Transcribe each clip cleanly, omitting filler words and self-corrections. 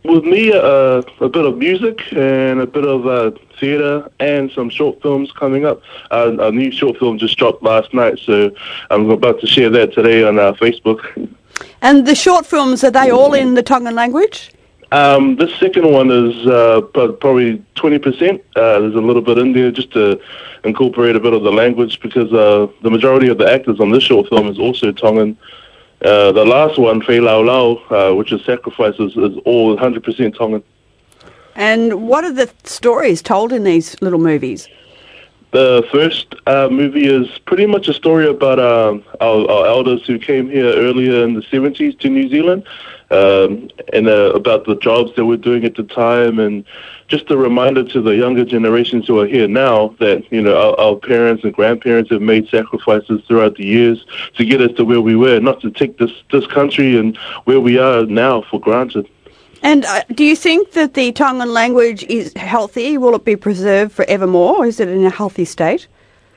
With me, a bit of music and a bit of theatre and some short films coming up. A new short film just dropped last night, so I'm about to share that today on Facebook. And the short films, are they all in the Tongan language? This second one is probably 20%. There's a little bit in there just to incorporate a bit of the language because the majority of the actors on this short film is also Tongan. The last one, Whai Lau Lau, which is Sacrifices, is all 100% Tongan. And what are the stories told in these little movies? The first movie is pretty much a story about our elders who came here earlier in the 70s to New Zealand, and about the jobs that we're doing at the time, and just a reminder to the younger generations who are here now that, you know, our parents and grandparents have made sacrifices throughout the years to get us to where we were, not to take this country and where we are now for granted. And do you think that the Tongan language is healthy? Will it be preserved forevermore? Is it in a healthy state?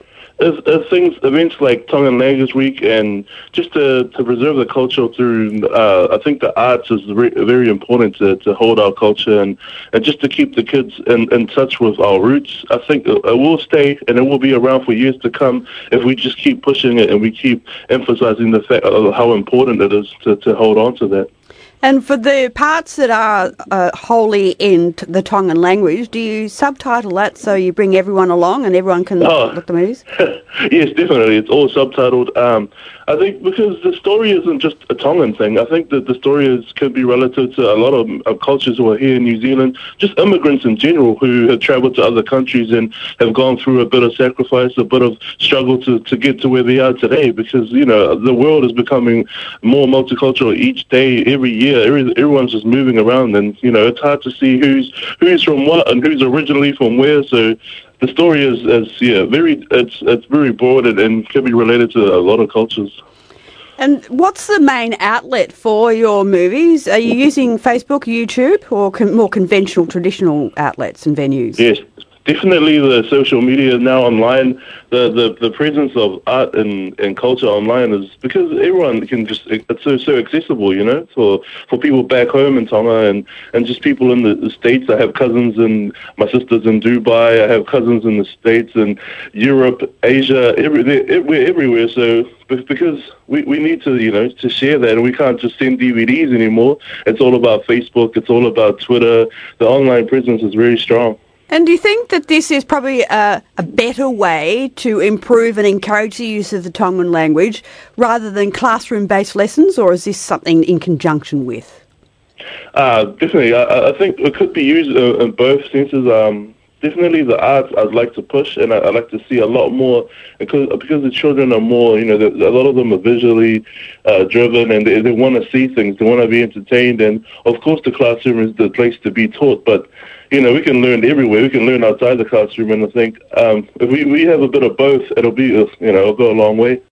Events like Tongan Language Week, and just to preserve the culture through, I think the arts is very important to hold our culture and just to keep the kids in touch with our roots. I think it will stay and it will be around for years to come if we just keep pushing it and we keep emphasizing the fact of how important it is to hold on to that. And for the parts that are wholly in the Tongan language, do you subtitle that so you bring everyone along and everyone can look at the movies? Yes, definitely. It's all subtitled. I think because the story isn't just a Tongan thing. I think that the story could be relative to a lot of cultures who are here in New Zealand, just immigrants in general who have traveled to other countries and have gone through a bit of sacrifice, a bit of struggle to get to where they are today, because, you know, the world is becoming more multicultural each day, every year. Everyone's just moving around, and, you know, it's hard to see who's from what and who's originally from where. So the story is very broad and can be related to a lot of cultures. And what's the main outlet for your movies? Are you using Facebook, YouTube, or more conventional, traditional outlets and venues? Yes, definitely the social media now online. The presence of art and culture online is because everyone can just, it's so accessible, you know, for people back home in Tonga and just people in the States. I have cousins and my sister's in Dubai. I have cousins in the States and Europe, Asia, we're everywhere. So because we need to, you know, to share that, and we can't just send DVDs anymore. It's all about Facebook. It's all about Twitter. The online presence is very strong. And do you think that this is probably a better way to improve and encourage the use of the Tongan language rather than classroom-based lessons, or is this something in conjunction with? Definitely. I think it could be used in both senses. Definitely the arts I'd like to push, and I'd like to see a lot more, because the children are more, you know, a lot of them are visually driven, and they want to see things, they want to be entertained, and of course the classroom is the place to be taught, but, you know, we can learn everywhere. We can learn outside the classroom, and I think if we have a bit of both, it'll go a long way.